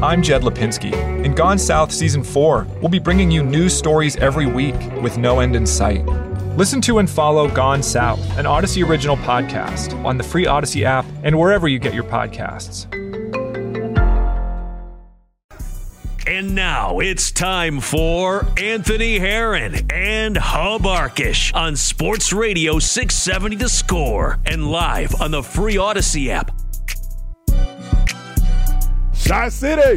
I'm Jed Lipinski. In Gone South Season 4, we'll be bringing you news stories every week with no end in sight. Listen to and follow Gone South, an Odyssey original podcast, on the free Odyssey app and wherever you get your podcasts. And now it's time for Anthony Herron and Hub Arkish on Sports Radio 670 The Score and live on the free Odyssey app. Shy City,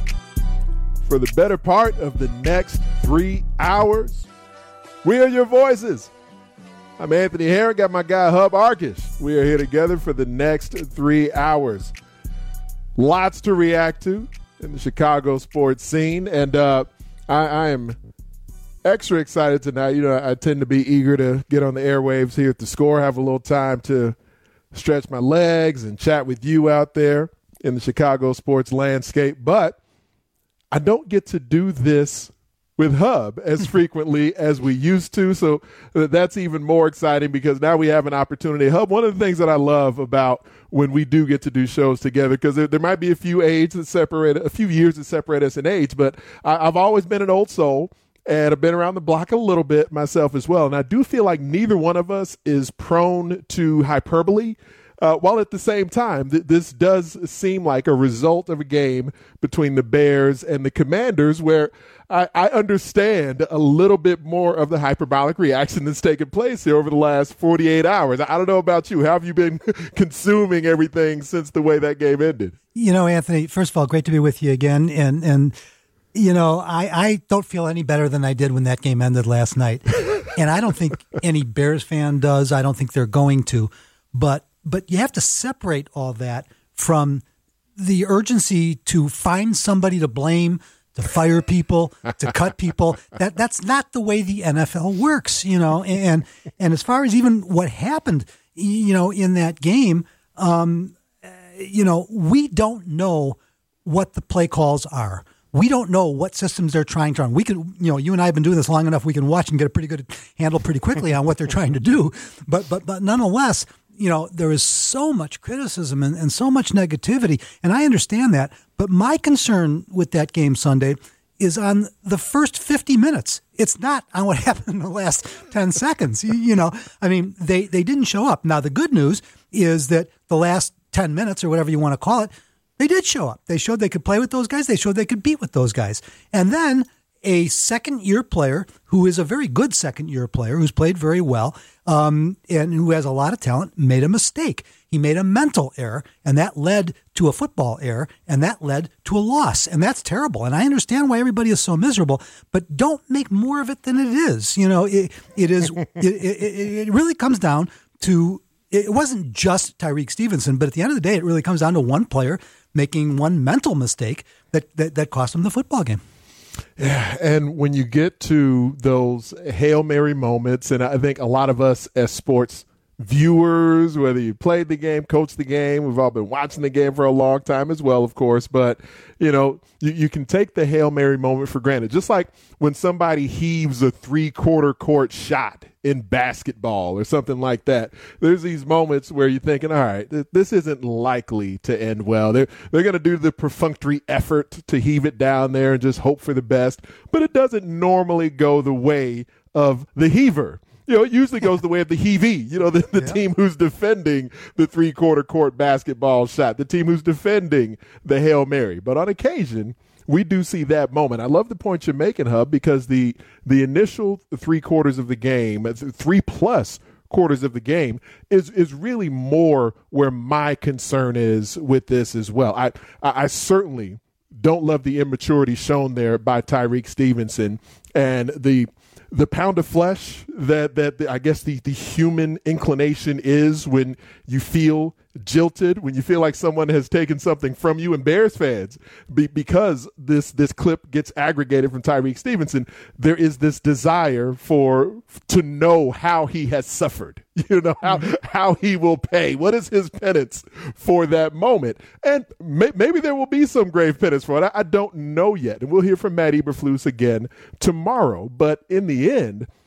for the better part of the next 3 hours, we are your voices. I'm Anthony Herron, got my guy Hub Arkish. We are here together for the next 3 hours. Lots to react to in the Chicago sports scene, and I am extra excited tonight. You know, I tend to be eager to get on the airwaves here at the Score, have a little time to stretch my legs and chat with you out there in the Chicago sports landscape, but I don't get to do this with Hub as frequently as we used to, so that's even more exciting because now we have an opportunity. Hub, one of the things that I love about when we do get to do shows together, because there might be a few years that separate us in age, but I've always been an old soul, and I've been around the block a little bit myself as well, and I do feel like neither one of us is prone to hyperbole. While at the same time, this does seem like a result of a game between the Bears and the Commanders where I understand a little bit more of the hyperbolic reaction that's taken place here over the last 48 hours. I don't know about you. How have you been consuming everything since the way that game ended? You know, Anthony, first of all, great to be with you again. And you know, I don't feel any better than I did when that game ended last night. And I don't think any Bears fan does. I don't think they're going to. But you have to separate all that from the urgency to find somebody to blame, to fire people, to cut people. That's not the way the NFL works, you know. And as far as even what happened, you know, in that game, you know, we don't know what the play calls are. We don't know what systems they're trying to run. We can, you know, you and I have been doing this long enough. We can watch and get a pretty good handle pretty quickly on what they're trying to do. But nonetheless, you know, there is so much criticism and so much negativity, and I understand that. But my concern with that game Sunday is on the first 50 minutes. It's not on what happened in the last 10 seconds. You know, I mean, they didn't show up. Now, the good news is that the last 10 minutes or whatever you want to call it, they did show up. They showed they could play with those guys. They showed they could beat with those guys. And then a second-year player who is a very good second-year player who's played very well and who has a lot of talent made a mistake. He made a mental error, and that led to a football error, and that led to a loss. And that's terrible. And I understand why everybody is so miserable, but don't make more of it than it is. You know, it really comes down to, it wasn't just Tyreek Stevenson, but at the end of the day, it really comes down to one player making one mental mistake that cost him the football game. Yeah, and when you get to those Hail Mary moments, and I think a lot of us as sports viewers, whether you played the game, coached the game, we've all been watching the game for a long time as well, of course, but, you know, you can take the Hail Mary moment for granted. Just like when somebody heaves a three-quarter court shot in basketball or something like that. There's these moments where you're thinking, all right, this isn't likely to end well. They're going to do the perfunctory effort to heave it down there and just hope for the best, but it doesn't normally go the way of the heaver. You know, it usually goes the way of the heavee, you know, the team who's defending the three-quarter court basketball shot, the team who's defending the Hail Mary. But on occasion, we do see that moment. I love the point you're making, Hub, because the initial 3 quarters of the game, 3+ quarters of the game, is really more where my concern is with this as well. I certainly don't love the immaturity shown there by Tyreek Stevenson and the pound of flesh that I guess the human inclination is when you feel jilted, when you feel like someone has taken something from you. And Bears fans, because this clip gets aggregated from Tyreek Stevenson, there is this desire to know how he has suffered, you know, how he will pay. What is his penance for that moment? And maybe there will be some grave penance for it. I don't know yet. And we'll hear from Matt Eberflus again tomorrow. But in the end,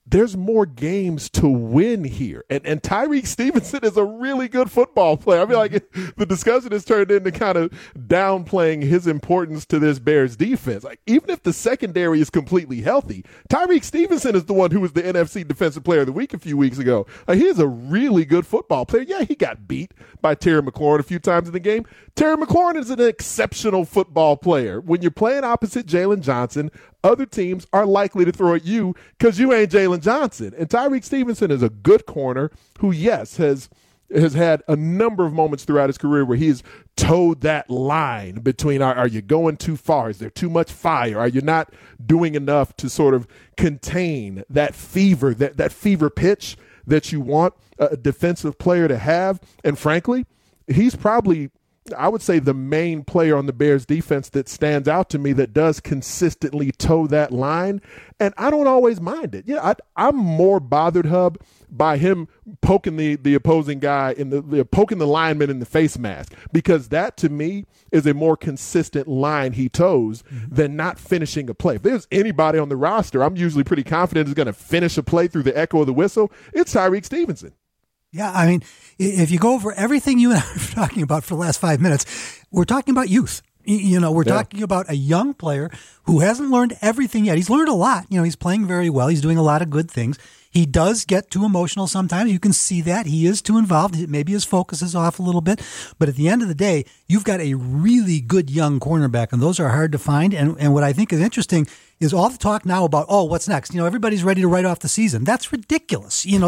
there's more games to win here. And Tyrique Stevenson is a really good football player. I feel like the discussion has turned into kind of downplaying his importance to this Bears defense. Like, even if the secondary is completely healthy, Tyrique Stevenson is the one who was the NFC Defensive Player of the Week a few weeks ago. Like, he is a really good football player. Yeah, he got beat by Terry McLaurin a few times in the game. Terry McLaurin is an exceptional football player. When you're playing opposite Jalen Johnson, other teams are likely to throw at you because you ain't Jalen Johnson. And Tyrique Stevenson is a good corner who, yes, has had a number of moments throughout his career where he's towed that line between are you going too far? Is there too much fire? Are you not doing enough to sort of contain that fever, that fever pitch that you want a defensive player to have? And frankly, he's probably, I would say, the main player on the Bears defense that stands out to me that does consistently toe that line. And I don't always mind it. Yeah, I'm more bothered, Hub, by him poking the opposing guy poking the lineman in the face mask, because that to me is a more consistent line he toes than not finishing a play. If there's anybody on the roster I'm usually pretty confident is going to finish a play through the echo of the whistle, it's Tyrique Stevenson. Yeah, I mean, if you go over everything you and I were talking about for the last 5 minutes, we're talking about youth. We're talking about a young player who hasn't learned everything yet. He's learned a lot. He's playing very well. He's doing a lot of good things. He does get too emotional sometimes. You can see that. He is too involved. Maybe his focus is off a little bit. But at the end of the day, you've got a really good young cornerback, and those are hard to find. And what I think is interesting is all the talk now about, what's next? Everybody's ready to write off the season. That's ridiculous. They're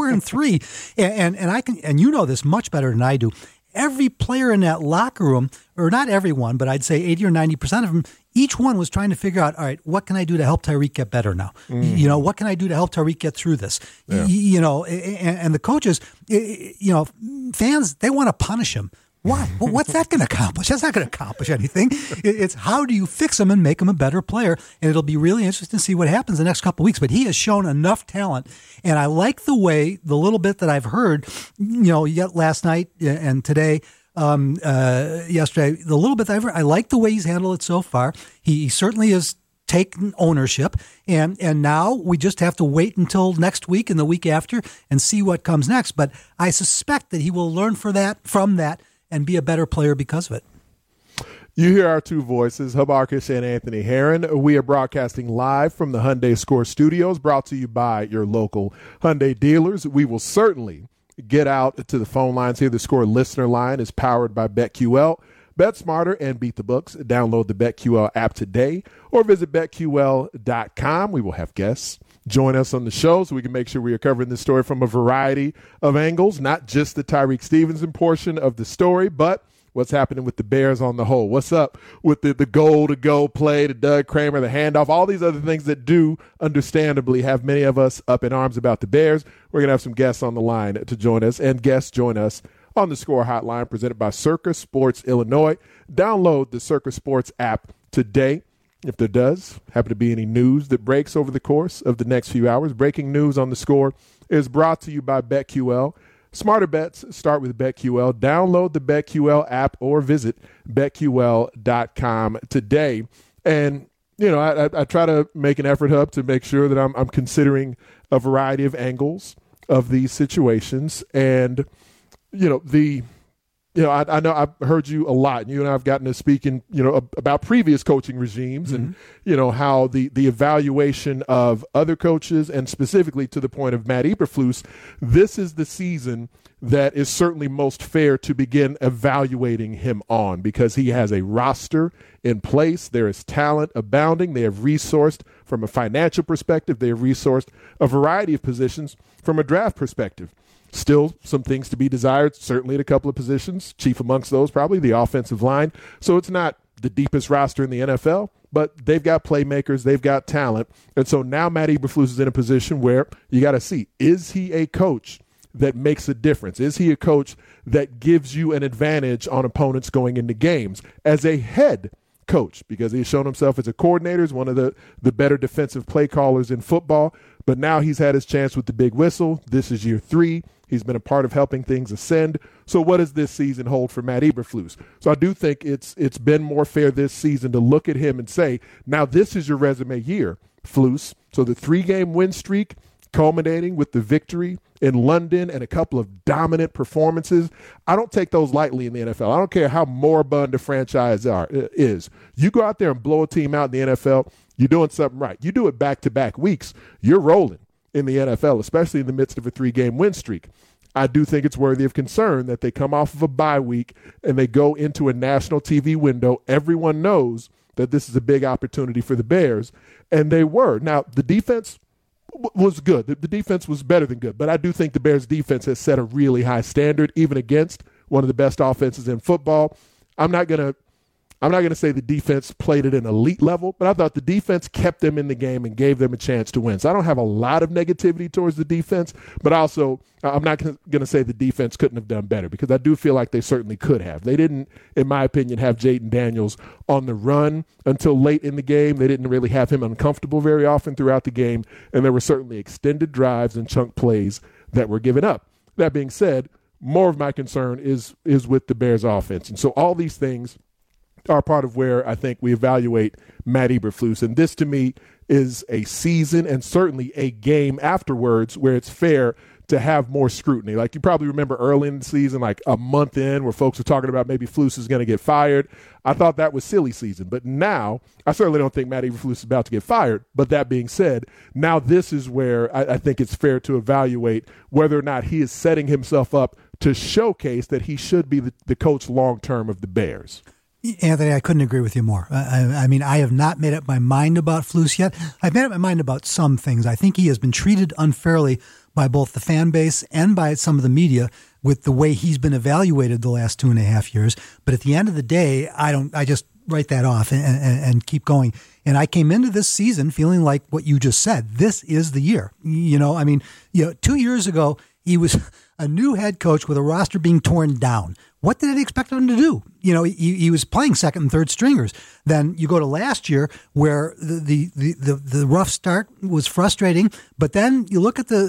4-3, and you know this much better than I do. Every player in that locker room, or not everyone, but I'd say 80 or 90% of them, each one was trying to figure out, all right, what can I do to help Tyrique get better now? What can I do to help Tyrique get through this? Yeah. And the coaches, fans, they want to punish him. Why? Well, what's that going to accomplish? That's not going to accomplish anything. It's how do you fix him and make him a better player? And it'll be really interesting to see what happens the next couple of weeks. But he has shown enough talent. And I like the little bit that I've heard, yet last night and today, yesterday, the little bit that I've heard, I like the way he's handled it so far. He certainly has taken ownership. And now we just have to wait until next week and the week after and see what comes next. But I suspect that he will learn from that, and be a better player because of it. You hear our two voices, Hub Arkush and Anthony Herron. We are broadcasting live from the Hyundai Score Studios, brought to you by your local Hyundai dealers. We will certainly get out to the phone lines here. The Score listener line is powered by BetQL. Bet smarter and beat the books. Download the BetQL app today or visit BetQL.com. We will have guests join us on the show so we can make sure we are covering this story from a variety of angles, not just the Tyrique Stevenson portion of the story, but what's happening with the Bears on the whole. What's up with the goal-to-go play to Doug Kramer, the handoff, all these other things that do understandably have many of us up in arms about the Bears. We're going to have some guests on the line to join us, and guests join us on the Score Hotline presented by Circa Sports Illinois. Download the Circa Sports app today. If there does happen to be any news that breaks over the course of the next few hours, breaking news on the Score is brought to you by BetQL. Smarter bets start with BetQL. Download the BetQL app or visit BetQL.com today. And, I try to make an effort, Hub, to make sure that I'm considering a variety of angles of these situations. And, I know I've heard you a lot. You and I have gotten to speaking, about previous coaching regimes and, how the evaluation of other coaches and specifically to the point of Matt Eberflus, this is the season that is certainly most fair to begin evaluating him on because he has a roster in place. There is talent abounding. They have resourced from a financial perspective. They have resourced a variety of positions from a draft perspective. Still some things to be desired, certainly at a couple of positions, chief amongst those probably the offensive line. So it's not the deepest roster in the NFL, but they've got playmakers, they've got talent. And so now Matt Eberflus is in a position where you got to see, is he a coach that makes a difference? Is he a coach that gives you an advantage on opponents going into games? As a head coach, because he's shown himself as a coordinator, as one of the better defensive play callers in football, but now he's had his chance with the big whistle. This is year 3. He's been a part of helping things ascend. So what does this season hold for Matt Eberflus? So I do think it's been more fair this season to look at him and say, now this is your resume year, Flus. So the 3-game win streak culminating with the victory in London and a couple of dominant performances. I don't take those lightly in the NFL. I don't care how moribund a franchise is. You go out there and blow a team out in the NFL, you're doing something right. You do it back-to-back weeks, you're rolling in the NFL, especially in the midst of a 3-game win streak. I do think it's worthy of concern that they come off of a bye week and they go into a national TV window. Everyone knows that this is a big opportunity for the Bears, and they were. Now, the defense was good. The defense was better than good, but I do think the Bears defense has set a really high standard, even against one of the best offenses in football. I'm not going to say the defense played at an elite level, but I thought the defense kept them in the game and gave them a chance to win. So I don't have a lot of negativity towards the defense, but also I'm not going to say the defense couldn't have done better, because I do feel like they certainly could have. They didn't, in my opinion, have Jayden Daniels on the run until late in the game. They didn't really have him uncomfortable very often throughout the game, and there were certainly extended drives and chunk plays that were given up. That being said, more of my concern is with the Bears offense. And so all these things are part of where I think we evaluate Matt Eberflus. And this, to me, is a season and certainly a game afterwards where it's fair to have more scrutiny. Like, you probably remember early in the season, like a month in, where folks were talking about maybe Flus is going to get fired. I thought that was silly season. But now, I certainly don't think Matt Eberflus is about to get fired. But that being said, now this is where I think it's fair to evaluate whether or not he is setting himself up to showcase that he should be the coach long-term of the Bears. Anthony, I couldn't agree with you more. I mean, I have not made up my mind about Flus yet. I've made up my mind about some things. I think he has been treated unfairly by both the fan base and by some of the media with the way he's been evaluated the last 2.5 years. But at the end of the day, I just write that off and keep going. And I came into this season feeling like what you just said. This is the year. 2 years ago, he was a new head coach with a roster being torn down. What did I expect him to do? He was playing second and third stringers. Then you go to last year where the rough start was frustrating, but then you look at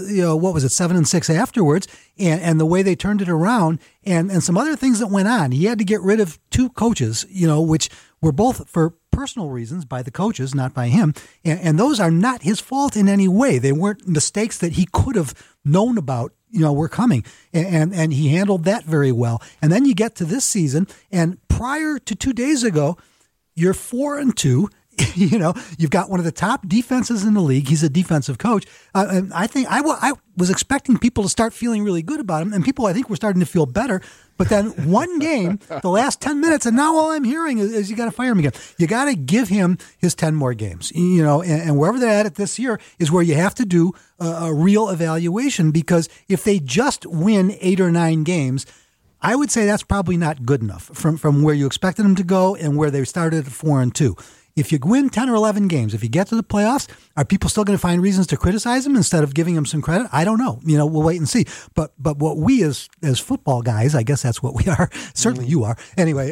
7-6 afterwards, and the way they turned it around, and some other things that went on. He had to get rid of 2 coaches, which were both for personal reasons by the coaches, not by him. And those are not his fault in any way. They weren't mistakes that he could have known about, were coming. And he handled that very well. And then you get to this season, and prior to 2 days ago, you're 4-2. You've got one of the top defenses in the league. He's a defensive coach. And I think I was expecting people to start feeling really good about him, and people, I think, were starting to feel better. But then one game, the last 10 minutes, and now all I'm hearing is you got to fire him again. You got to give him his 10 more games. And wherever they're at it this year is where you have to do a real evaluation, because if they just win 8 or 9 games, I would say that's probably not good enough from where you expected them to go and where they started at 4-2. If you win 10 or 11 games, if you get to the playoffs, are people still going to find reasons to criticize him instead of giving him some credit? I don't know. We'll wait and see. But what we as football guys, I guess that's what we are. Certainly you are. Anyway,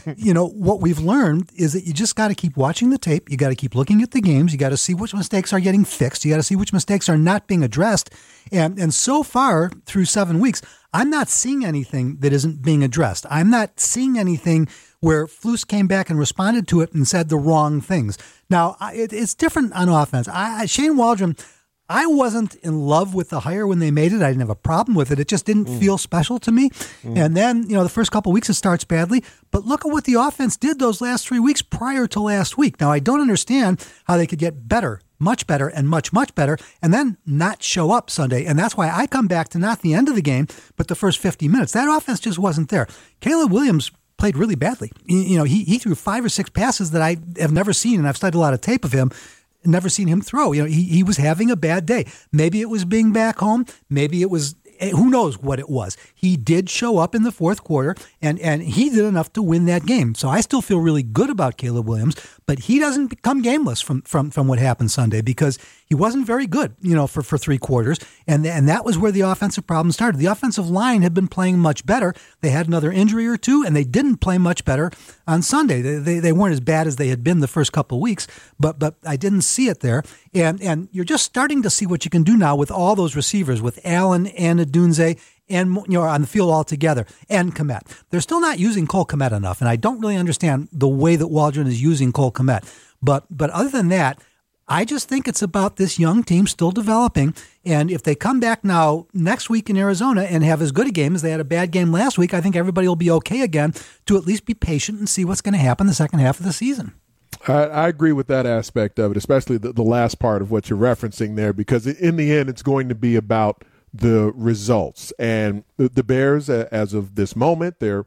what we've learned is that you just got to keep watching the tape. You got to keep looking at the games. You got to see which mistakes are getting fixed. You got to see which mistakes are not being addressed. And so far through 7 weeks, I'm not seeing anything that isn't being addressed. I'm not seeing anything where Flus came back and responded to it and said the wrong things. Now, it's different on offense. Shane Waldron, I wasn't in love with the hire when they made it. I didn't have a problem with it. It just didn't feel special to me. And then, the first couple of weeks it starts badly. But look at what the offense did those last 3 weeks prior to last week. Now, I don't understand how they could get better, much better, and much, much better, and then not show up Sunday. And that's why I come back to not the end of the game, but the first 50 minutes. That offense just wasn't there. Caleb Williams played really badly. He threw 5 or 6 passes that I have never seen, and I've studied a lot of tape of him. Never seen him throw. He was having a bad day. Maybe it was being back home. Maybe it was, who knows what it was. He did show up in the fourth quarter, and he did enough to win that game. So I still feel really good about Caleb Williams, but he doesn't become gameless from what happened Sunday, because he wasn't very good, for 3 quarters. And that was where the offensive problem started. The offensive line had been playing much better. They had another injury or two, and they didn't play much better on Sunday. They weren't as bad as they had been the first couple of weeks, but I didn't see it there. And you're just starting to see what you can do now with all those receivers, with Allen and Odunze, and on the field altogether, and Kmet. They're still not using Cole Kmet enough, and I don't really understand the way that Waldron is using Cole Kmet. But other than that, I just think it's about this young team still developing. And if they come back now next week in Arizona and have as good a game as they had a bad game last week, I think everybody will be okay again to at least be patient and see what's going to happen the second half of the season. I agree with that aspect of it, especially the last part of what you're referencing there, because in the end, it's going to be about the results. And the Bears, as of this moment, they're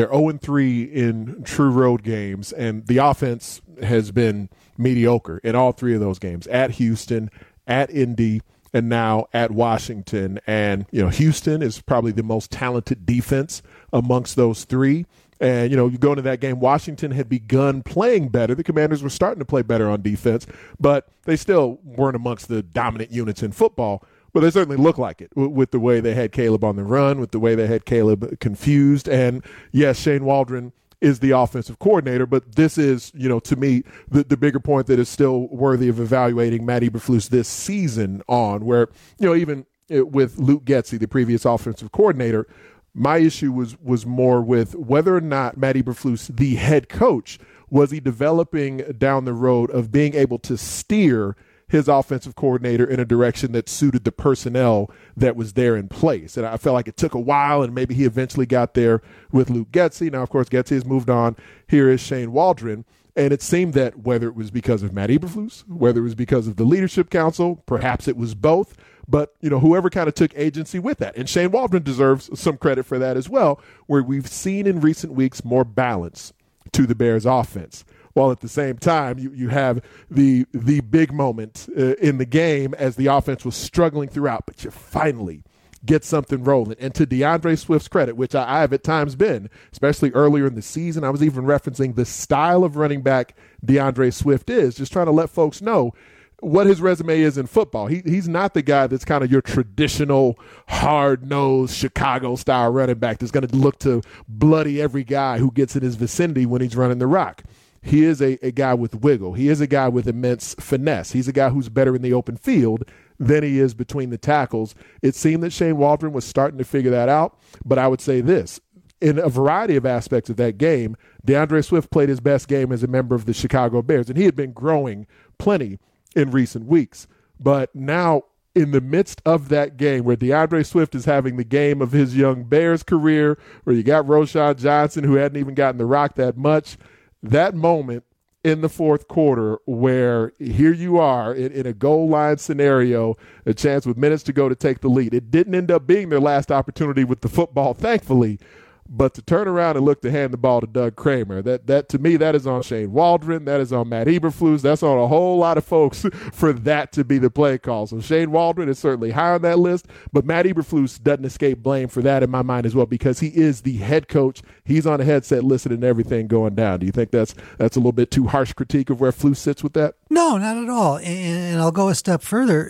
0-3 in true road games, and the offense has been mediocre in all three of those games, at Houston, at Indy, and now at Washington. And, Houston is probably the most talented defense amongst those three. And, you go into that game, Washington had begun playing better. The Commanders were starting to play better on defense, but they still weren't amongst the dominant units in football. But they certainly look like it with the way they had Caleb on the run, with the way they had Caleb confused. And, yes, Shane Waldron is the offensive coordinator, but this is, to me, the bigger point that is still worthy of evaluating Matt Eberflus this season on, where, even with Luke Getsy, the previous offensive coordinator, my issue was more with whether or not Matt Eberflus, the head coach, was he developing down the road of being able to steer his offensive coordinator in a direction that suited the personnel that was there in place. And I felt like it took a while, and maybe he eventually got there with Luke Getsy. Now, of course, Getsy has moved on. Here is Shane Waldron. And it seemed that whether it was because of Matt Eberflus, whether it was because of the leadership council, perhaps it was both, but, whoever kind of took agency with that. And Shane Waldron deserves some credit for that as well, where we've seen in recent weeks more balance to the Bears offense. While at the same time, you have the big moment in the game as the offense was struggling throughout, but you finally get something rolling. And to DeAndre Swift's credit, which I have at times been, especially earlier in the season, I was even referencing the style of running back DeAndre Swift is, just trying to let folks know what his resume is in football. He's not the guy that's kind of your traditional hard-nosed Chicago-style running back that's going to look to bloody every guy who gets in his vicinity when he's running the rock. He is a guy with wiggle. He is a guy with immense finesse. He's a guy who's better in the open field than he is between the tackles. It seemed that Shane Waldron was starting to figure that out, but I would say this. In a variety of aspects of that game, DeAndre Swift played his best game as a member of the Chicago Bears, and he had been growing plenty in recent weeks. But now, in the midst of that game where DeAndre Swift is having the game of his young Bears career, where you got Roschon Johnson, who hadn't even gotten the rock that much, that moment in the fourth quarter where here you are in a goal line scenario, a chance with minutes to go to take the lead. It didn't end up being their last opportunity with the football, thankfully, but to turn around and look to hand the ball to Doug Kramer, that to me, that is on Shane Waldron, that is on Matt Eberflus, that's on a whole lot of folks for that to be the play call. So Shane Waldron is certainly high on that list, but Matt Eberflus doesn't escape blame for that in my mind as well, because he is the head coach. He's on a headset listening to everything going down. Do you think that's a little bit too harsh critique of where Flus sits with that? No, not at all. And I'll go a step further.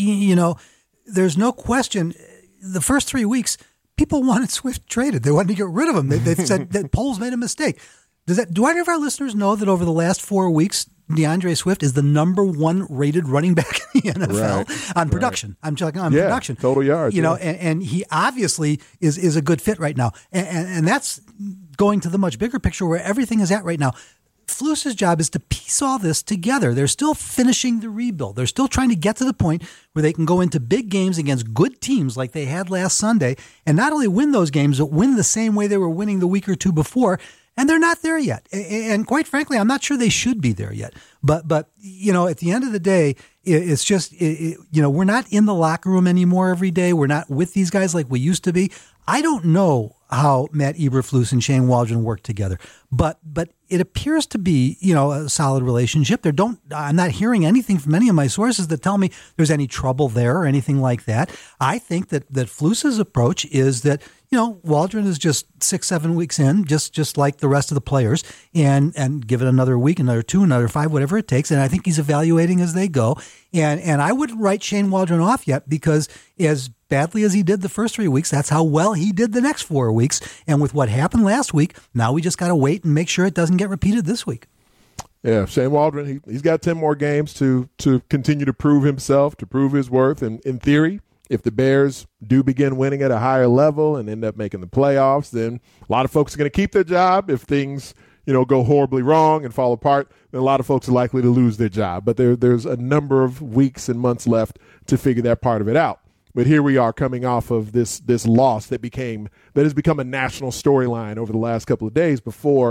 There's no question the first 3 weeks, people wanted Swift traded. They wanted to get rid of him. They said that Poles made a mistake. Do any of our listeners know that over the last 4 weeks, DeAndre Swift is the number 1 rated running back in the NFL on production? Right. I'm talking on production. Total yards. And he obviously is a good fit right now. And that's going to the much bigger picture where everything is at right now. Flus's job is to piece all this together. They're still finishing the rebuild. They're still trying to get to the point where they can go into big games against good teams like they had last Sunday and not only win those games, but win the same way they were winning the week or two before. And they're not there yet. And quite frankly, I'm not sure they should be there yet. But at the end of the day, it's just, we're not in the locker room anymore every day. We're not with these guys like we used to be. I don't know how Matt Eberflus and Shane Waldron work together, but it appears to be, a solid relationship. I'm not hearing anything from any of my sources that tell me there's any trouble there or anything like that. I think that Flus's approach is that, Waldron is just 6-7 weeks in, just like the rest of the players, and give it another week, another 2, another 5, whatever it takes. And I think he's evaluating as they go. And I wouldn't write Shane Waldron off yet, because as badly as he did the first 3 weeks, that's how well he did the next 4 weeks. And with what happened last week, now we just got to wait and make sure it doesn't get repeated this week. Yeah, Shane Waldron, he's got 10 more games to continue to prove himself, to prove his worth. And in theory, if the Bears do begin winning at a higher level and end up making the playoffs, then a lot of folks are going to keep their job. If things go horribly wrong and fall apart, then a lot of folks are likely to lose their job. But there's a number of weeks and months left to figure that part of it out. But here we are coming off of this loss that has become a national storyline over the last couple of days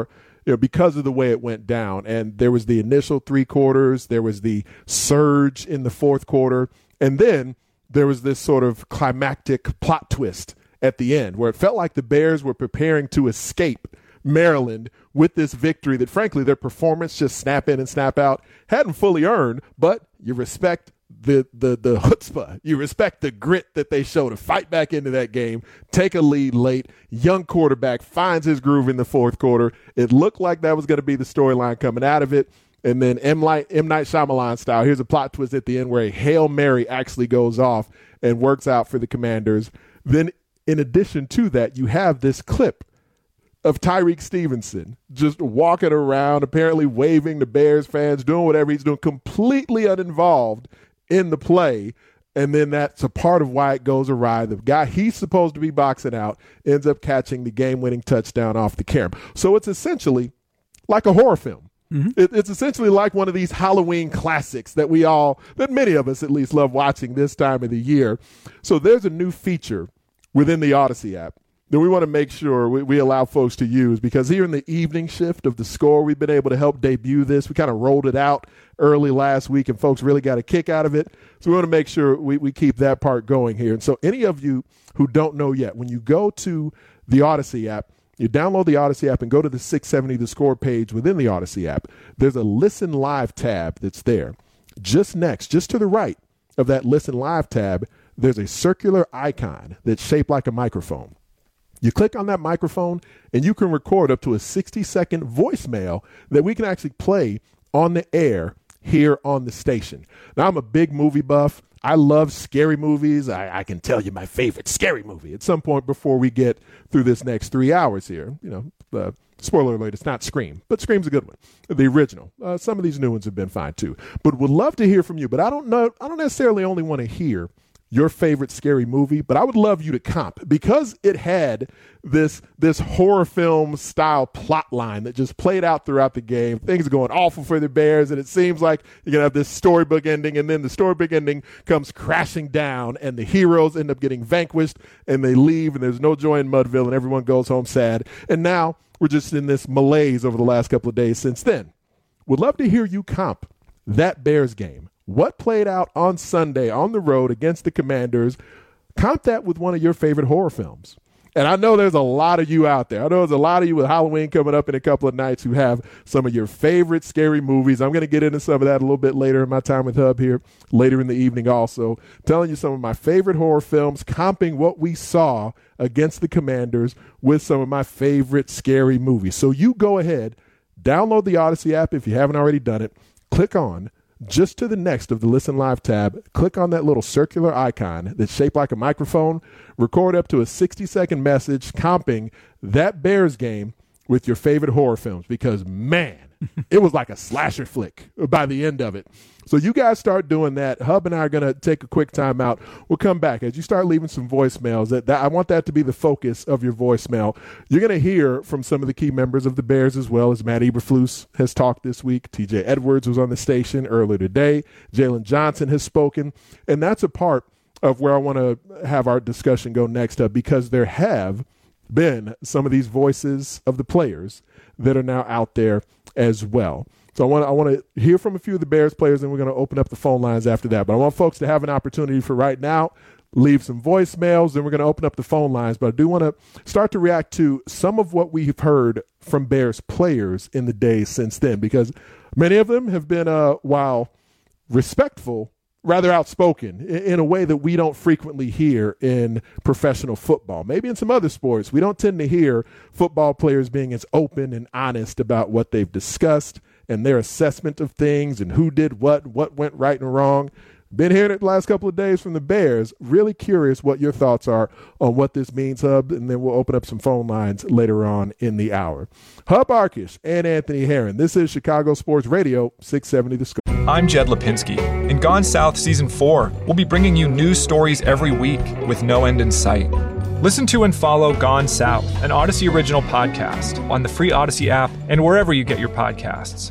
because of the way it went down. And there was the initial 3 quarters, there was the surge in the fourth quarter, and then there was this sort of climactic plot twist at the end where it felt like the Bears were preparing to escape Maryland with this victory that, frankly, their performance, just snap in and snap out, hadn't fully earned. But you respect the chutzpah, you respect the grit that they show to fight back into that game, take a lead late. Young quarterback finds his groove in the fourth quarter. It looked like that was going to be the storyline coming out of it. And then M. Night Shyamalan style, here's a plot twist at the end where a Hail Mary actually goes off and works out for the Commanders. Then in addition to that, you have this clip of Tyreek Stevenson just walking around, apparently waving to Bears fans, doing whatever he's doing, completely uninvolved in the play. And then that's a part of why it goes awry. The guy he's supposed to be boxing out ends up catching the game-winning touchdown off the camera. So it's essentially like a horror film. Mm-hmm. It's essentially like one of these Halloween classics that many of us at least love watching this time of the year. So there's a new feature within the Odyssey app that we want to make sure we allow folks to use, because here in the evening shift of The Score, we've been able to help debut this. We kind of rolled it out early last week, and folks really got a kick out of it. So we want to make sure we keep that part going here. And so any of you who don't know yet, when you go to the Odyssey app, you download the Odyssey app and go to the 670 The Score page within the Odyssey app. There's a Listen Live tab that's there. Just to the right of that Listen Live tab, there's a circular icon that's shaped like a microphone. You click on that microphone and you can record up to a 60-second voicemail that we can actually play on the air here on the station. Now, I'm a big movie buff. I love scary movies. I can tell you my favorite scary movie at some point before we get through this next 3 hours here. Spoiler alert, it's not Scream, but Scream's a good one, the original. Some of these new ones have been fine too. But would love to hear from you. But I don't necessarily only want to hear your favorite scary movie, but I would love you to comp, because it had this horror film style plot line that just played out throughout the game. Things are going awful for the Bears, and it seems like you're going to have this storybook ending, and then the storybook ending comes crashing down, and the heroes end up getting vanquished, and they leave, and there's no joy in Mudville, and everyone goes home sad. And now we're just in this malaise over the last couple of days since then. Would love to hear you comp that Bears game. What played out on Sunday on the road against the Commanders? Comp that with one of your favorite horror films. And I know there's a lot of you out there. I know there's a lot of you with Halloween coming up in a couple of nights who have some of your favorite scary movies. I'm going to get into some of that a little bit later in my time with Hub here, later in the evening also. Telling you some of my favorite horror films, comping what we saw against the Commanders with some of my favorite scary movies. So you go ahead, download the Odyssey app if you haven't already done it. Click on just to the next of the Listen Live tab, click on that little circular icon that's shaped like a microphone, record up to a 60-second message comping that Bears game with your favorite horror films, because, man, it was like a slasher flick by the end of it. So you guys start doing that. Hub and I are going to take a quick time out. We'll come back. As you start leaving some voicemails, I want that to be the focus of your voicemail. You're going to hear from some of the key members of the Bears, as well as Matt Eberflus has talked this week. TJ Edwards was on the station earlier today. Jalen Johnson has spoken. And that's a part of where I want to have our discussion go next up, because there have been some of these voices of the players that are now out there as well. So I want to hear from a few of the Bears players, and we're going to open up the phone lines after that. But I want folks to have an opportunity for right now, leave some voicemails, then we're going to open up the phone lines. But I do want to start to react to some of what we've heard from Bears players in the days since then, because many of them have been, while respectful, rather outspoken in a way that we don't frequently hear in professional football. Maybe in some other sports, we don't tend to hear football players being as open and honest about what they've discussed and their assessment of things and who did what went right and wrong. Been hearing it the last couple of days from the Bears. Really curious what your thoughts are on what this means, Hub, and then we'll open up some phone lines later on in the hour. Hub Arkush and Anthony Herron. This is Chicago Sports Radio 670 The Score. I'm Jed Lipinski. In Gone South Season 4, we'll be bringing you news stories every week with no end in sight. Listen to and follow Gone South, an Odyssey original podcast, on the free Odyssey app and wherever you get your podcasts.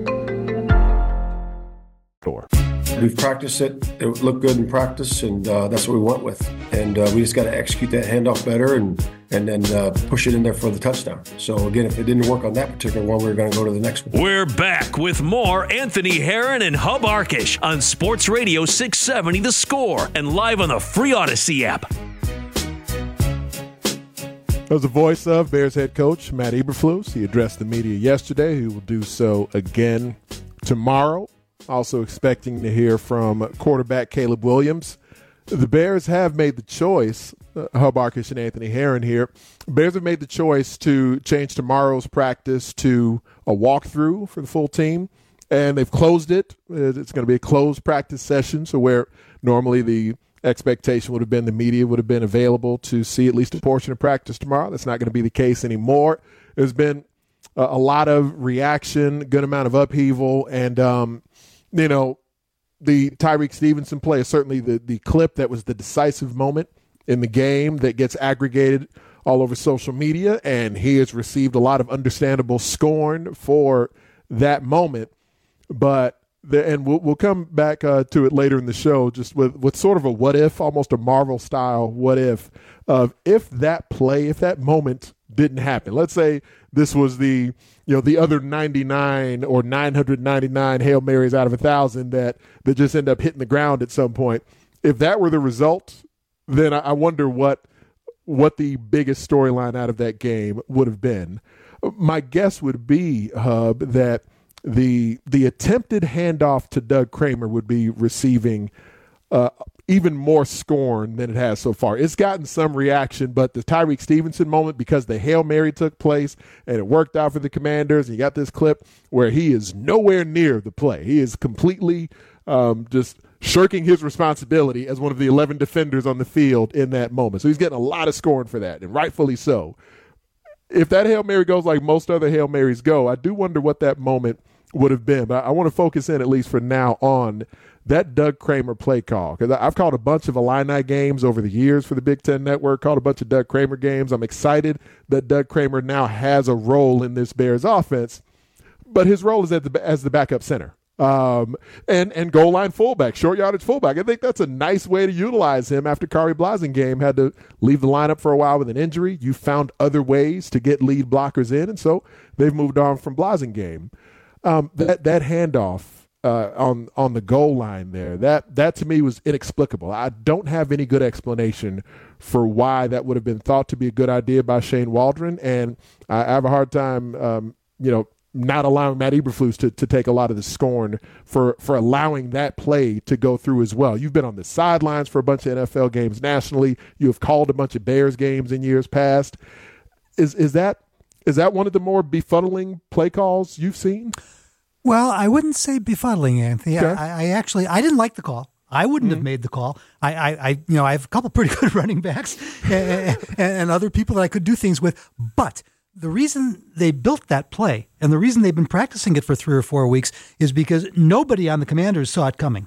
We've practiced it. It looked good in practice, and that's what we went with. And we just got to execute that handoff better and then push it in there for the touchdown. So, again, if it didn't work on that particular one, we're going to go to the next one. We're back with more Anthony Herron and Hub Arkish on Sports Radio 670 The Score and live on the free Odyssey app. That was the voice of Bears head coach Matt Eberflus. He addressed the media yesterday. He will do so again tomorrow. Also expecting to hear from quarterback Caleb Williams. The Bears have made the choice, Hub Arkish and Anthony Herron here. Bears have made the choice to change tomorrow's practice to a walkthrough for the full team, and they've closed it. It's going to be a closed practice session, so where normally the expectation would have been the media would have been available to see at least a portion of practice tomorrow. That's not going to be the case anymore. There's been a lot of reaction, good amount of upheaval, and the Tyreek Stevenson play is certainly the clip that was the decisive moment in the game that gets aggregated all over social media, and he has received a lot of understandable scorn for that moment. But and we'll come back to it later in the show, just with sort of a what if, almost a Marvel style what if of if that moment didn't happen. Let's say this was the other 99 or 999 Hail Marys out of 1,000 that just end up hitting the ground at some point. If that were the result, then I wonder what the biggest storyline out of that game would have been. My guess would be, Hub, that the attempted handoff to Doug Kramer would be receiving even more scorn than it has so far. It's gotten some reaction, but the Tyreek Stevenson moment, because the Hail Mary took place and it worked out for the Commanders, and you got this clip where he is nowhere near the play. He is completely just shirking his responsibility as one of the 11 defenders on the field in that moment. So he's getting a lot of scorn for that, and rightfully so. If that Hail Mary goes like most other Hail Marys go, I do wonder what that moment would have been. But I want to focus in, at least for now, on that Doug Kramer play call, because I've called a bunch of Illini games over the years for the Big Ten Network, called a bunch of Doug Kramer games. I'm excited that Doug Kramer now has a role in this Bears offense, but his role is as the backup center and goal line fullback, short yardage fullback. I think that's a nice way to utilize him after Khari Blasingame had to leave the lineup for a while with an injury. You found other ways to get lead blockers in, and so they've moved on from Blasingame. That handoff on the goal line there, that to me was inexplicable. I don't have any good explanation for why that would have been thought to be a good idea by Shane Waldron, and I have a hard time, not allowing Matt Eberflus to take a lot of the scorn for allowing that play to go through as well. You've been on the sidelines for a bunch of NFL games nationally. You have called a bunch of Bears games in years past. Is that one of the more befuddling play calls you've seen? Well, I wouldn't say befuddling, Anthony. Okay. I didn't like the call. I wouldn't have made the call. I have a couple pretty good running backs and other people that I could do things with. But the reason they built that play and the reason they've been practicing it for 3 or 4 weeks is because nobody on the Commanders saw it coming.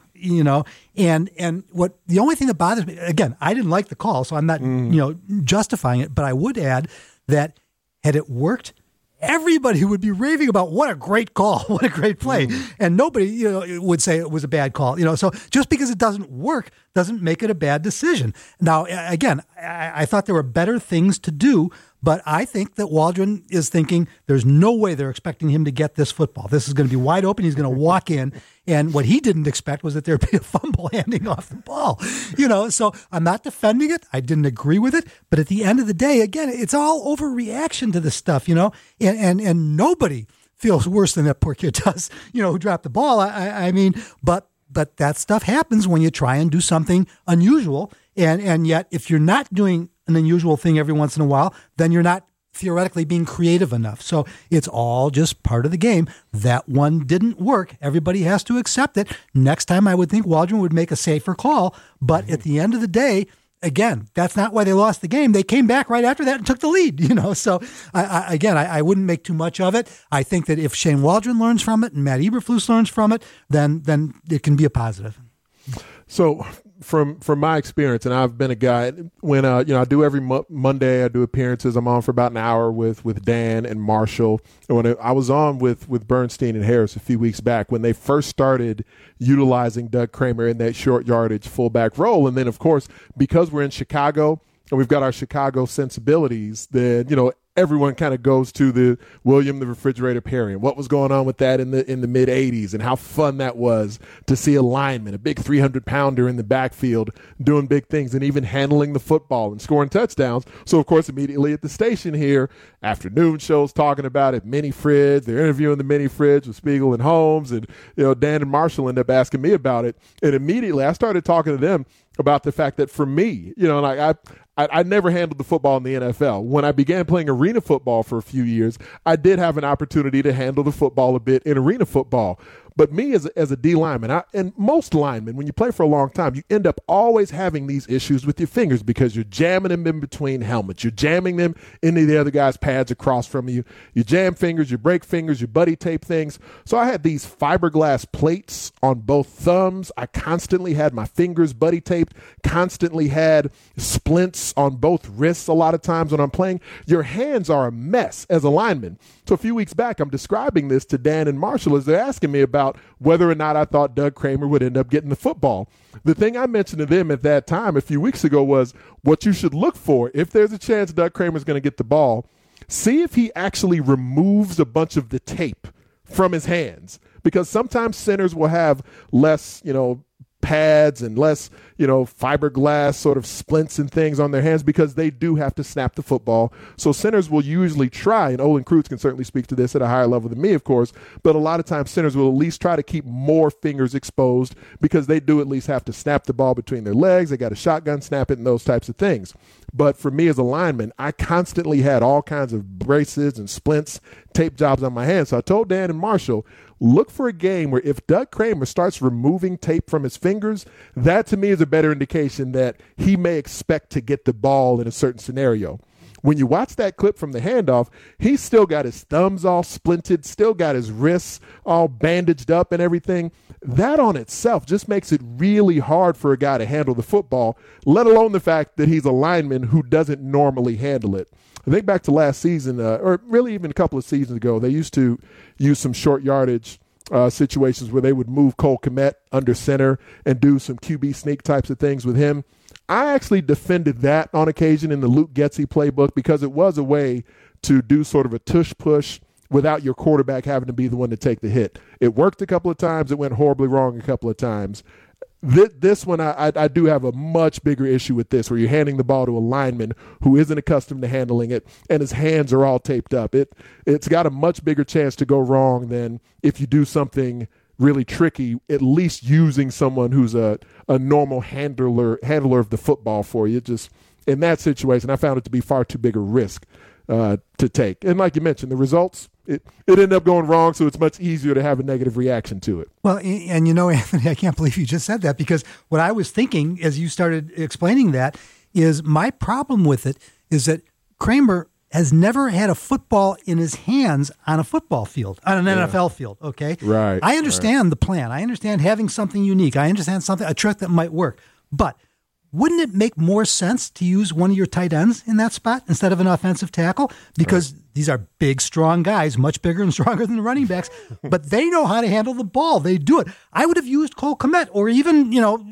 And what the only thing that bothers me, again, I didn't like the call, so I'm not justifying it. But I would add that had it worked, everybody would be raving about what a great call, what a great play. And nobody, would say it was a bad call. So just because it doesn't work doesn't make it a bad decision. Now, again, I thought there were better things to do, but I think that Waldron is thinking there's no way they're expecting him to get this football. This is going to be wide open. He's going to walk in. And what he didn't expect was that there'd be a fumble handing off the ball. So I'm not defending it. I didn't agree with it. But at the end of the day, again, it's all overreaction to this stuff, and nobody feels worse than that poor kid does, who dropped the ball. I mean, but that stuff happens when you try and do something unusual. And yet, if you're not doing an unusual thing every once in a while, then you're not theoretically being creative enough. So it's all just part of the game. That one didn't work. Everybody has to accept it. Next time, I would think Waldron would make a safer call. But at the end of the day, again, that's not why they lost the game. They came back right after that and took the lead, So, I wouldn't make too much of it. I think that if Shane Waldron learns from it and Matt Eberflus learns from it, then it can be a positive. So from my experience, and I've been a guy when I do every Monday I do appearances. I'm on for about an hour with Dan and Marshall. And when I was on with Bernstein and Harris a few weeks back when they first started utilizing Doug Kramer in that short yardage fullback role, and then of course because we're in Chicago and we've got our Chicago sensibilities, then everyone kind of goes to the William the Refrigerator Perry and what was going on with that in the mid 80s and how fun that was to see a lineman, a big 300-pounder in the backfield doing big things and even handling the football and scoring touchdowns. So, of course, immediately at the station here, afternoon shows talking about it, Mini Fridge, they're interviewing the Mini Fridge with Spiegel and Holmes, and Dan and Marshall end up asking me about it. And immediately I started talking to them about the fact that for me, I never handled the football in the NFL. When I began playing arena football for a few years, I did have an opportunity to handle the football a bit in arena football. But me as a D lineman, and most linemen, when you play for a long time, you end up always having these issues with your fingers because you're jamming them in between helmets. You're jamming them into the other guy's pads across from you. You jam fingers, you break fingers, you buddy tape things. So I had these fiberglass plates on both thumbs. I constantly had my fingers buddy taped, constantly had splints on both wrists a lot of times when I'm playing. Your hands are a mess as a lineman. So a few weeks back, I'm describing this to Dan and Marshall as they're asking me about whether or not I thought Doug Kramer would end up getting the football. The thing I mentioned to them at that time a few weeks ago was what you should look for if there's a chance Doug Kramer's going to get the ball, see if he actually removes a bunch of the tape from his hands. Because sometimes centers will have less, pads and less, fiberglass sort of splints and things on their hands because they do have to snap the football. So centers will usually try, and Olin Kreutz can certainly speak to this at a higher level than me, of course, but a lot of times centers will at least try to keep more fingers exposed because they do at least have to snap the ball between their legs. They got a shotgun snap it and those types of things. But for me as a lineman, I constantly had all kinds of braces and splints, tape jobs on my hands. So I told Dan and Marshall, look for a game where if Doug Kramer starts removing tape from his fingers, that to me is a better indication that he may expect to get the ball in a certain scenario. When you watch that clip from the handoff, he's still got his thumbs all splinted, still got his wrists all bandaged up and everything. That on itself just makes it really hard for a guy to handle the football, let alone the fact that he's a lineman who doesn't normally handle it. I think back to last season, or really even a couple of seasons ago, they used to use some short yardage situations where they would move Cole Kmet under center and do some QB sneak types of things with him. I actually defended that on occasion in the Luke Getsy playbook because it was a way to do sort of a tush push without your quarterback having to be the one to take the hit. It worked a couple of times. It went horribly wrong a couple of times. This one, I do have a much bigger issue with this, where you're handing the ball to a lineman who isn't accustomed to handling it, and his hands are all taped up. It's got a much bigger chance to go wrong than if you do something really tricky, at least using someone who's a normal handler of the football for you. Just in that situation, I found it to be far too big a risk to take. And like you mentioned, the results, it ended up going wrong, so it's much easier to have a negative reaction to it. Well, and Anthony, I can't believe you just said that, because what I was thinking as you started explaining that is my problem with it is that Kramer has never had a football in his hands on a football field, on an NFL field, okay? Right. I understand the plan. I understand having something unique. I understand a trick that might work. But wouldn't it make more sense to use one of your tight ends in that spot instead of an offensive tackle? Because these are big, strong guys, much bigger and stronger than the running backs, but they know how to handle the ball. They do it. I would have used Cole Kmet or even,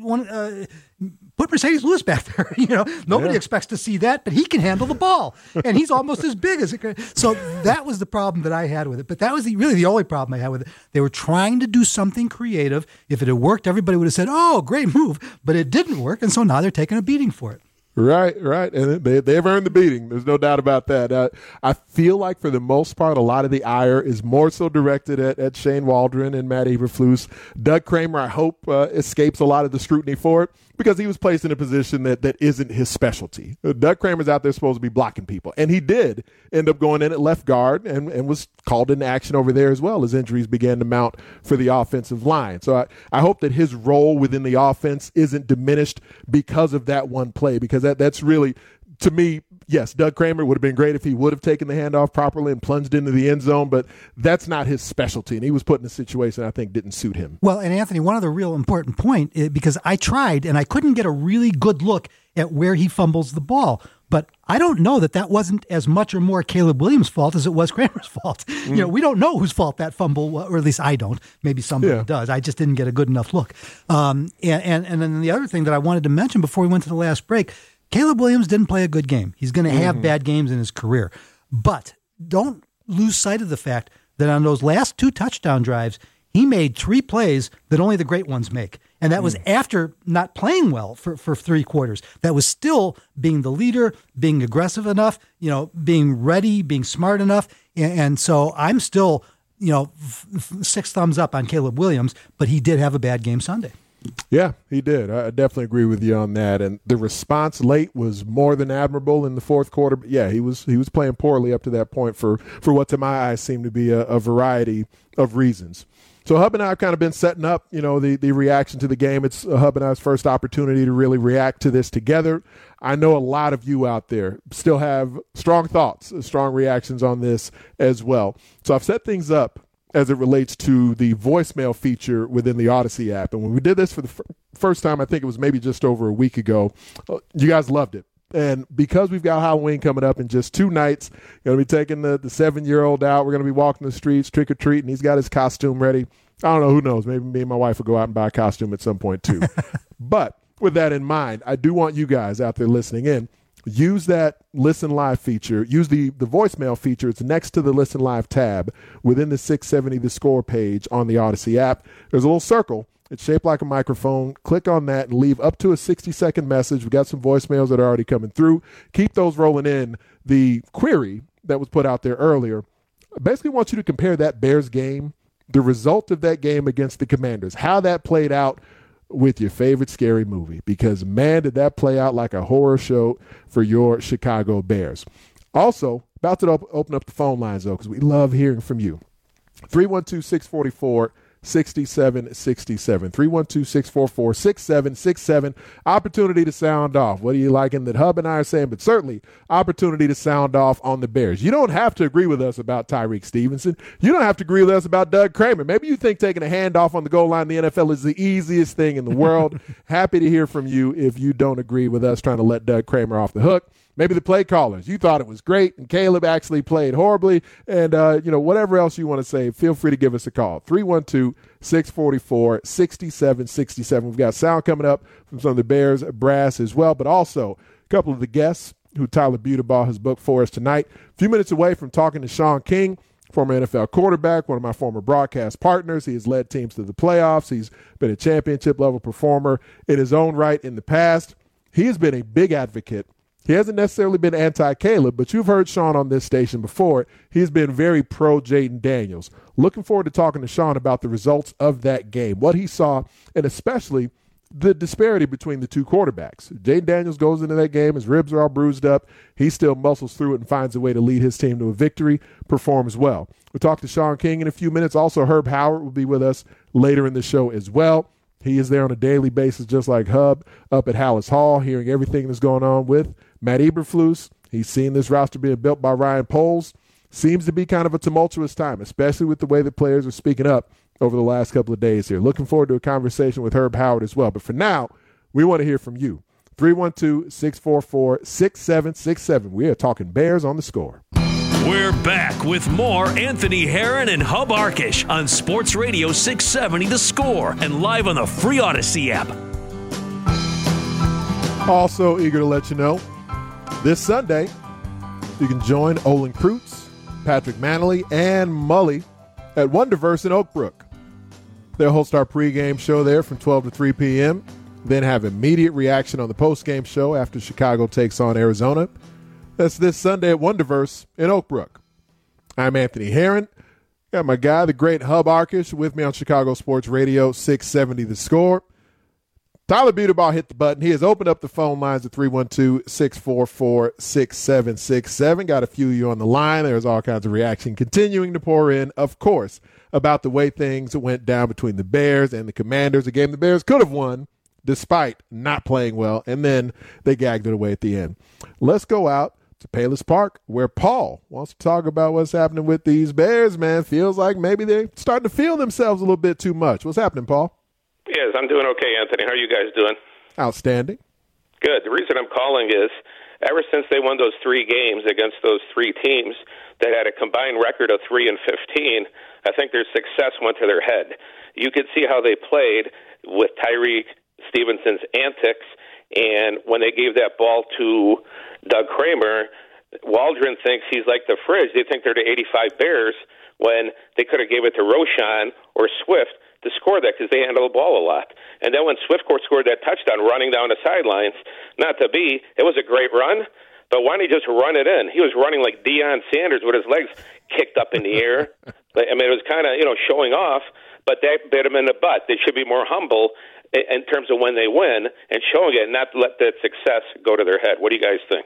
put Mercedes Lewis back there. Nobody expects to see that, but he can handle the ball, and he's almost as big as it. So that was the problem that I had with it. But that was really the only problem I had with it. They were trying to do something creative. If it had worked, everybody would have said, "Oh, great move," but it didn't work, and so now they're taking a beating for it. Right. And they've earned the beating. There's no doubt about that. I feel like for the most part, a lot of the ire is more so directed at Shane Waldron and Matt Eberflus. Doug Kramer, I hope, escapes a lot of the scrutiny for it because he was placed in a position that isn't his specialty. Doug Kramer's out there supposed to be blocking people, and he did end up going in at left guard and was called into action over there as well as injuries began to mount for the offensive line. So I hope that his role within the offense isn't diminished because of that one play, because that's really, to me, yes, Doug Kramer would have been great if he would have taken the handoff properly and plunged into the end zone, but that's not his specialty. And he was put in a situation I think didn't suit him. Well, and Anthony, one other real important point, because I tried and I couldn't get a really good look at where he fumbles the ball. But I don't know that wasn't as much or more Caleb Williams' fault as it was Kramer's fault. We don't know whose fault that fumble was, or at least I don't. Maybe somebody does. I just didn't get a good enough look. And then the other thing that I wanted to mention before we went to the last break, Caleb Williams didn't play a good game. He's going to have bad games in his career. But don't lose sight of the fact that on those last 2 touchdown drives, he made 3 plays that only the great ones make. And that was after not playing well for 3 quarters. That was still being the leader, being aggressive enough, being ready, being smart enough. And so I'm still, 6 thumbs up on Caleb Williams, but he did have a bad game Sunday. Yeah, he did. I definitely agree with you on that. And the response late was more than admirable in the fourth quarter. But yeah, he was playing poorly up to that point for what to my eyes seemed to be a variety of reasons. So Hub and I have kind of been setting up, the reaction to the game. It's Hub and I's first opportunity to really react to this together. I know a lot of you out there still have strong thoughts, strong reactions on this as well. So I've set things up as it relates to the voicemail feature within the Odyssey app. And when we did this for the first time, I think it was maybe just over a week ago, you guys loved it. And because we've got Halloween coming up in just 2 nights, going to be taking the 7-year-old out. We're going to be walking the streets, trick-or-treating. He's got his costume ready. I don't know, who knows? Maybe me and my wife will go out and buy a costume at some point too. But with that in mind, I do want you guys out there listening in, use that Listen Live feature. Use the voicemail feature. It's next to the Listen Live tab within the 670 The Score page on the Odyssey app. There's a little circle. It's shaped like a microphone. Click on that and leave up to a 60-second message. We've got some voicemails that are already coming through. Keep those rolling in. The query that was put out there earlier, I basically want you to compare that Bears game, the result of that game against the Commanders, how that played out with your favorite scary movie, because, man, did that play out like a horror show for your Chicago Bears. Also, about to open up the phone lines, though, because we love hearing from you. 312-644-6767. 312-644-6767. Opportunity to sound off. What are you liking that Hub and I are saying? But certainly opportunity to sound off on the Bears. You don't have to agree with us about Tyreek Stevenson. You don't have to agree with us about Doug Kramer. Maybe you think taking a handoff on the goal line in the NFL is the easiest thing in the world. Happy to hear from you if you don't agree with us trying to let Doug Kramer off the hook. Maybe the play callers, you thought it was great, and Caleb actually played horribly. And, whatever else you want to say, feel free to give us a call. 312-644-6767. We've got sound coming up from some of the Bears brass as well, but also a couple of the guests who Tyler Budabaugh has booked for us tonight. A few minutes away from talking to Sean King, former NFL quarterback, one of my former broadcast partners. He has led teams to the playoffs. He's been a championship-level performer in his own right in the past. He has been a big advocate. He hasn't necessarily been anti-Caleb, but you've heard Sean on this station before. He's been very pro-Jayden Daniels. Looking forward to talking to Sean about the results of that game, what he saw, and especially the disparity between the two quarterbacks. Jayden Daniels goes into that game. His ribs are all bruised up. He still muscles through it and finds a way to lead his team to a victory, performs well. We'll talk to Sean King in a few minutes. Also, Herb Howard will be with us later in the show as well. He is there on a daily basis, just like Hub, up at Hallis Hall, hearing everything that's going on with Matt Eberflus. He's seen this roster being built by Ryan Poles. Seems to be kind of a tumultuous time, especially with the way the players are speaking up over the last couple of days here. Looking forward to a conversation with Herb Howard as well. But for now, we want to hear from you. 312-644-6767. We are talking Bears on the Score. We're back with more Anthony Herron and Hub Arkish on Sports Radio 670 The Score and live on the free Odyssey app. Also eager to let you know, this Sunday, you can join Olin Kreutz, Patrick Manley, and Mully at Wonderverse in Oak Brook. They'll host our pregame show there from 12 to 3 p.m., then have immediate reaction on the postgame show after Chicago takes on Arizona. That's this Sunday at Wonderverse in Oak Brook. I'm Anthony Herron. Got my guy, the great Hub Arkish, with me on Chicago Sports Radio 670 The Score. Tyler Budabaugh hit the button. He has opened up the phone lines at 312-644-6767. Got a few of you on the line. There's all kinds of reaction continuing to pour in, of course, about the way things went down between the Bears and the Commanders, a game the Bears could have won despite not playing well, and then they gagged it away at the end. Let's go out to Payless Park, where Paul wants to talk about what's happening with these Bears, man. Feels like maybe they're starting to feel themselves a little bit too much. What's happening, Paul? Yes, I'm doing okay, Anthony. How are you guys doing? Outstanding. Good. The reason I'm calling is ever since they won those 3 games against those 3 teams that had a combined record of 3-15, I think their success went to their head. You could see how they played with Tyreek Stevenson's antics, and when they gave that ball to Doug Kramer, Waldron thinks he's like the fridge. They think they're the 85 Bears when they could have gave it to Roschon or Swift to score that because they handle the ball a lot. And then when Swift scored that touchdown running down the sidelines, it was a great run, but why didn't he just run it in? He was running like Deion Sanders with his legs kicked up in the air. I mean, it was kind of, showing off, but that bit him in the butt. They should be more humble in terms of when they win and showing it, and not let that success go to their head. What do you guys think?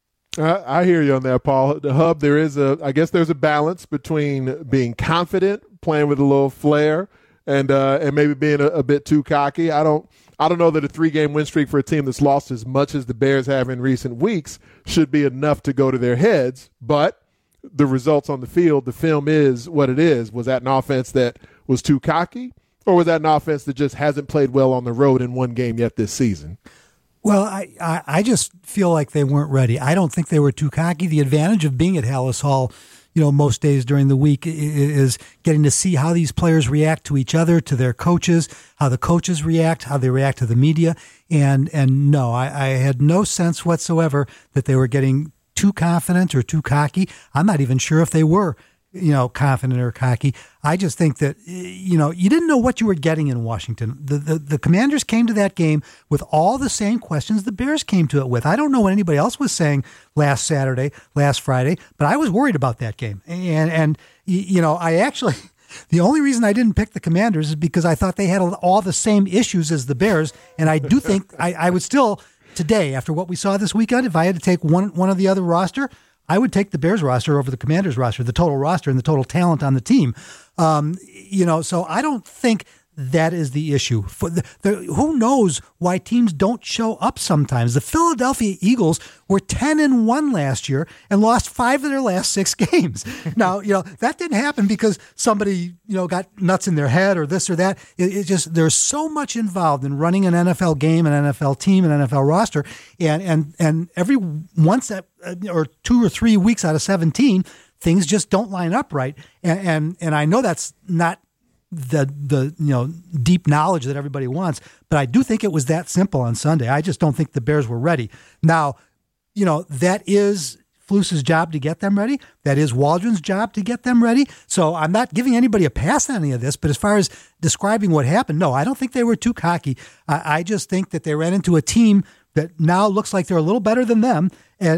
I hear you on that, Paul. The Hub, I guess there's a balance between being confident, playing with a little flair, and maybe being a bit too cocky. I don't know that a 3-game win streak for a team that's lost as much as the Bears have in recent weeks should be enough to go to their heads. But the results on the field, the film is what it is. Was that an offense that was too cocky, or was that an offense that just hasn't played well on the road in one game yet this season? Well, I just feel like they weren't ready. I don't think they were too cocky. The advantage of being at Hallis Hall, most days during the week is getting to see how these players react to each other, to their coaches, how the coaches react, how they react to the media. And no, I had no sense whatsoever that they were getting too confident or too cocky. I'm not even sure if they were, confident or cocky. I just think that, you didn't know what you were getting in Washington. The Commanders came to that game with all the same questions the Bears came to it with. I don't know what anybody else was saying last Friday, but I was worried about that game. And I actually, the only reason I didn't pick the Commanders is because I thought they had all the same issues as the Bears. And I do think I would still, today, after what we saw this weekend, if I had to take one of the other roster, I would take the Bears roster over the Commanders roster, the total roster and the total talent on the team. So I don't think that is the issue. Who knows why teams don't show up sometimes? The Philadelphia Eagles were 10-1 last year and lost 5 of their last 6 games. Now, that didn't happen because somebody, got nuts in their head or this or that. It just, there's so much involved in running an NFL game, an NFL team, an NFL roster. And every once or 2 or 3 weeks out of 17, things just don't line up right. And I know that's not the deep knowledge that everybody wants, but I do think it was that simple on Sunday. I just don't think the Bears were ready. Now, that is Flus's job to get them ready. That is Waldron's job to get them ready. So I'm not giving anybody a pass on any of this, but as far as describing what happened, no, I don't think they were too cocky. I just think that they ran into a team that now looks like they're a little better than them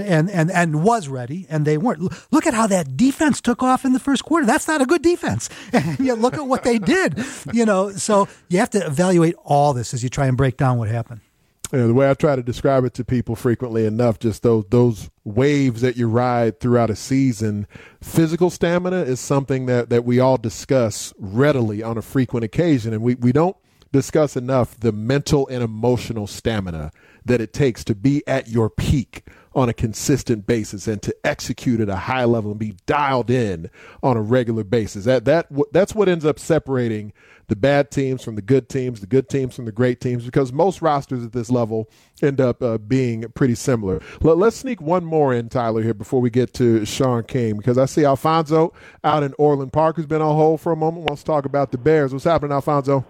and was ready, and they weren't. Look at how that defense took off in the first quarter. That's not a good defense. And yet look at what they did. So you have to evaluate all this as you try and break down what happened. The way I try to describe it to people frequently enough, just those waves that you ride throughout a season. Physical stamina is something that we all discuss readily on a frequent occasion, and we don't discuss enough the mental and emotional stamina that it takes to be at your peak on a consistent basis and to execute at a high level and be dialed in on a regular basis. That's what ends up separating the bad teams from the good teams from the great teams, because most rosters at this level end up being pretty similar. Let's sneak one more in, Tyler, here before we get to Sean King, because I see Alfonso out in Orland Park, who's been on hold for a moment, wants to talk about the Bears. What's happening, Alfonso?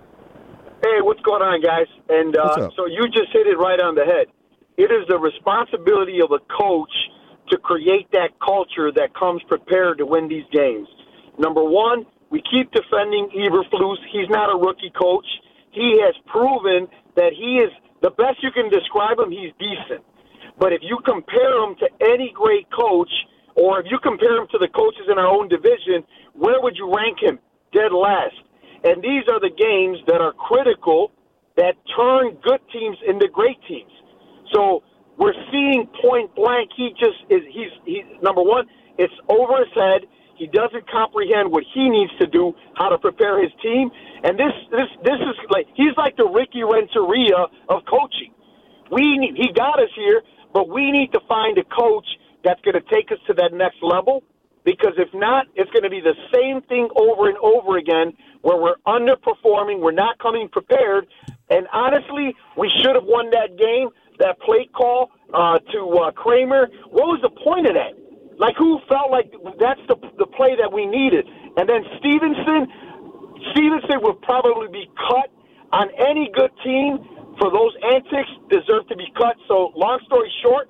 Hey, what's going on, guys? And so you just hit it right on the head. It is the responsibility of a coach to create that culture that comes prepared to win these games. Number one, we keep defending Eberflus. He's not a rookie coach. He has proven that he is the best you can describe him. He's decent. But if you compare him to any great coach, or if you compare him to the coaches in our own division, where would you rank him? Dead last. And these are the games that are critical that turn good teams into great teams. So we're seeing point blank, he's number one, it's over his head. He doesn't comprehend what he needs to do, how to prepare his team. And this is like, he's like the Ricky Renteria of coaching. He got us here, but we need to find a coach that's going to take us to that next level? Because if not, it's going to be the same thing over and over again where we're underperforming, we're not coming prepared, and honestly, we should have won that game. That play call to Kramer, what was the point of that? Like, who felt like that's the play that we needed? And then Stevenson would probably be cut on any good team for those antics, deserve to be cut. So, long story short,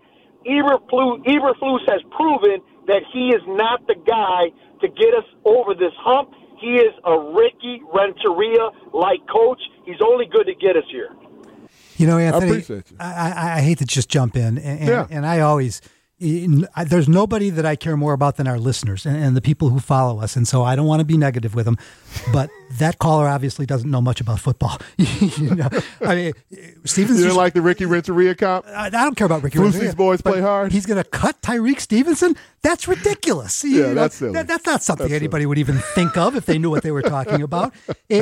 Eberflus has proven that he is not the guy to get us over this hump. He is a Ricky Renteria-like coach. He's only good to get us here. You know, Anthony, I appreciate you. I hate to just jump in, and I always there's nobody that I care more about than our listeners and the people who follow us, and so I don't want to be negative with them. But that caller obviously doesn't know much about football. You know, I mean, Stevenson. You didn't like the Ricky Renteria comp? I don't care about Ricky Renteria. Renteria. Boys play hard. He's going to cut Tyreek Stevenson? That's ridiculous. That's silly. That's not something anybody would even think of if they knew what they were talking about.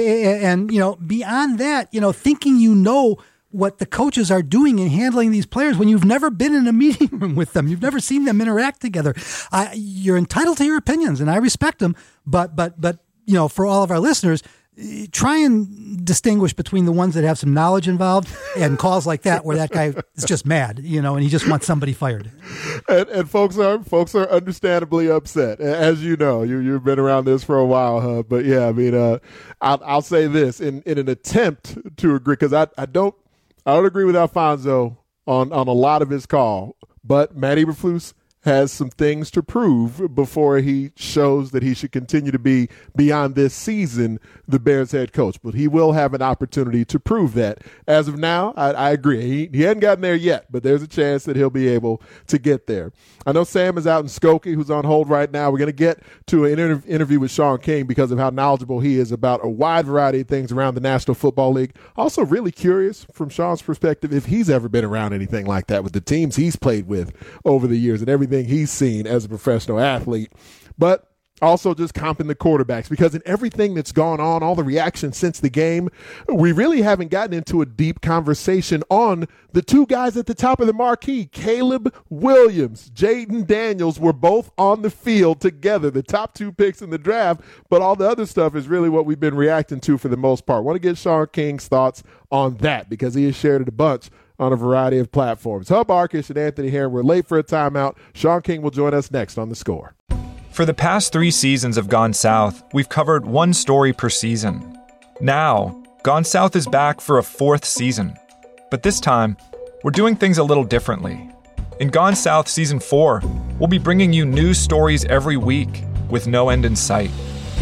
And you know, beyond that, you know, thinking you know what the coaches are doing in handling these players when you've never been in a meeting room with them. You've never seen them interact together. You're entitled to your opinions, and I respect them. But you know, for all of our listeners, try and distinguish between the ones that have some knowledge involved and calls like that where that guy is just mad, you know, and he just wants somebody fired. And folks are understandably upset, as you know. You've been around this for a while, huh? But yeah, I mean, I'll say this in an attempt to agree, because I don't agree with Alfonso on a lot of his call, but Matt Eberflus has some things to prove before he shows that he should continue to be, beyond this season, the Bears head coach. But he will have an opportunity to prove that. As of now, I agree. He hadn't gotten there yet, but there's a chance that he'll be able to get there. I know Sam is out in Skokie, who's on hold right now. We're going to get to an interview with Sean King because of how knowledgeable he is about a wide variety of things around the National Football League. Also really curious from Sean's perspective if he's ever been around anything like that with the teams he's played with over the years and everything he's seen as a professional athlete. But also just comping the quarterbacks, because in everything that's gone on, all the reaction since the game, we really haven't gotten into a deep conversation on the two guys at the top of the marquee. Caleb Williams, Jaden Daniels were both on the field together, the top two picks in the draft, but all the other stuff is really what we've been reacting to for the most part. I want to get Sean King's thoughts on that because he has shared it a bunch on a variety of platforms. Hub Arkush and Anthony Herron, we're late for a timeout. Sean King will join us next on The Score. For the past 3 seasons of Gone South, we've covered one story per season. Now, Gone South is back for a 4th season. But this time, we're doing things a little differently. In Gone South Season 4, we'll be bringing you news stories every week with no end in sight.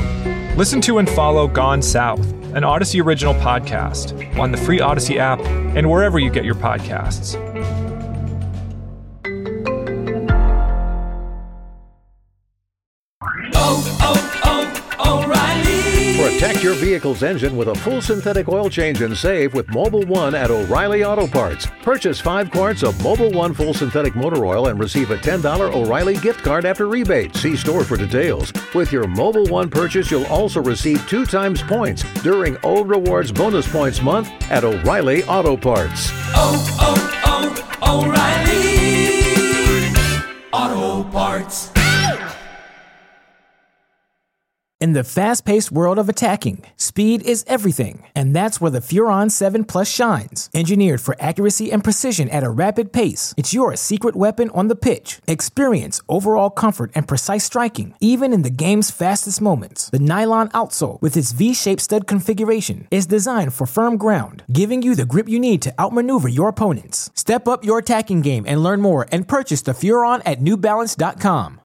Listen to and follow Gone South, an Odyssey original podcast, on the free Odyssey app and wherever you get your podcasts. O'Reilly. Protect your vehicle's engine with a full synthetic oil change and save with Mobil 1 at O'Reilly Auto Parts. Purchase 5 quarts of Mobil 1 full synthetic motor oil and receive a $10 O'Reilly gift card after rebate. See store for details. With your Mobil 1 purchase, you'll also receive 2 times points during O Rewards Bonus Points Month at O'Reilly Auto Parts. O'Reilly Auto Parts. In the fast-paced world of attacking, speed is everything, and that's where the Furon 7 Plus shines. Engineered for accuracy and precision at a rapid pace, it's your secret weapon on the pitch. Experience overall comfort and precise striking, even in the game's fastest moments. The nylon outsole, with its V-shaped stud configuration, is designed for firm ground, giving you the grip you need to outmaneuver your opponents. Step up your attacking game and learn more and purchase the Furon at NewBalance.com.